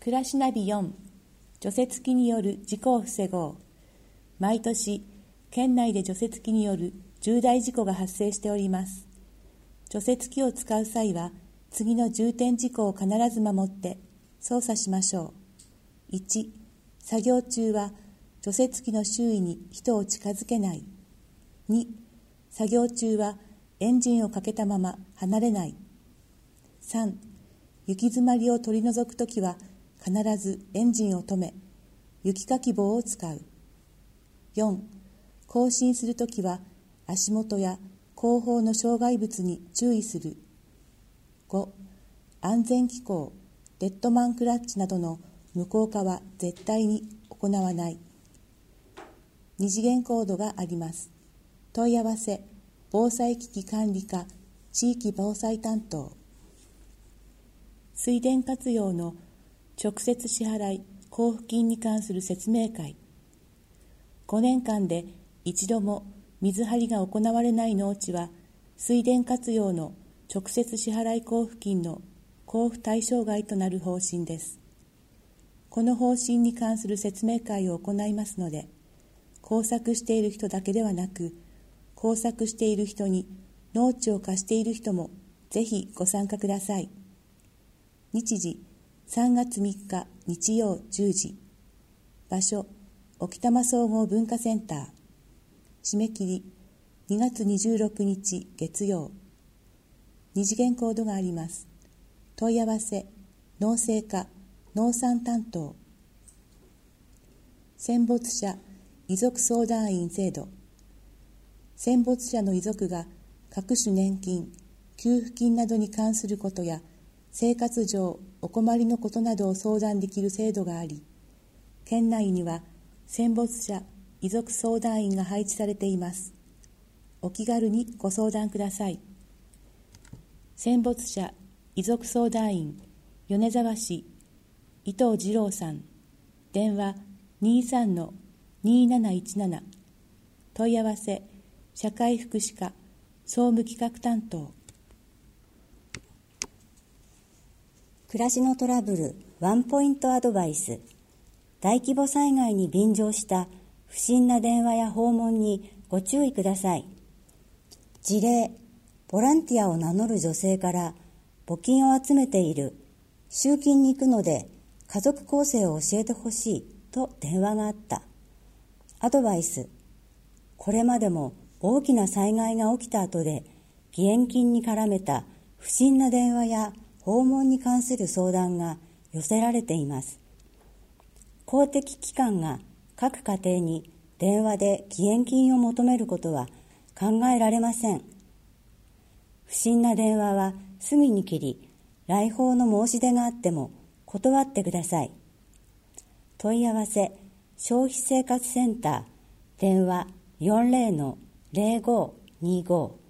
暮らしナビ4、除雪機による事故を防ごう。毎年、県内で除雪機による重大事故が発生しております。除雪機を使う際は、次の重点事項を必ず守って操作しましょう。1、作業中は除雪機の周囲に人を近づけない。2、作業中はエンジンをかけたまま離れない。3、雪詰まりを取り除くときは必ずエンジンを止め、雪かき棒を使う。4、行進するときは足元や後方の障害物に注意する。5、安全機構、デッドマンクラッチなどの無効化は絶対に行わない。二次元コードがあります。問い合わせ、防災機器管理課、地域防災担当。水田活用の直接支払い交付金に関する説明会。5年間で一度も水張りが行われない農地は、水田活用の直接支払い交付金の交付対象外となる方針です。この方針に関する説明会を行いますので、耕作している人だけではなく、耕作している人に農地を貸している人もぜひご参加ください。日時3月3日日曜10時。場所、沖多摩総合文化センター。締め切り2月26日月曜。二次元コードがあります。問い合わせ、農政課、農産担当。戦没者遺族相談員制度。戦没者の遺族が各種年金、給付金などに関することや、生活上お困りのことなどを相談できる制度があり、県内には戦没者遺族相談員が配置されています。お気軽にご相談ください。戦没者遺族相談員、米沢市伊藤二郎さん。電話 23-2717。問い合わせ、社会福祉課総務企画担当。 暮らしのトラブルワンポイントアドバイス。大規模災害に便乗した不審な電話や訪問にご注意ください。事例、ボランティアを名乗る女性から募金を集めている、集金に行くので家族構成を教えてほしいと電話があった。アドバイス、これまでも大きな災害が起きた後で義援金に絡めた不審な電話や訪問に関する相談が寄せられています。公的機関が各家庭に電話で義援金を求めることは考えられません。不審な電話はすぐに切り、来訪の申し出があっても断ってください。問い合わせ、消費生活センター、電話 40-0525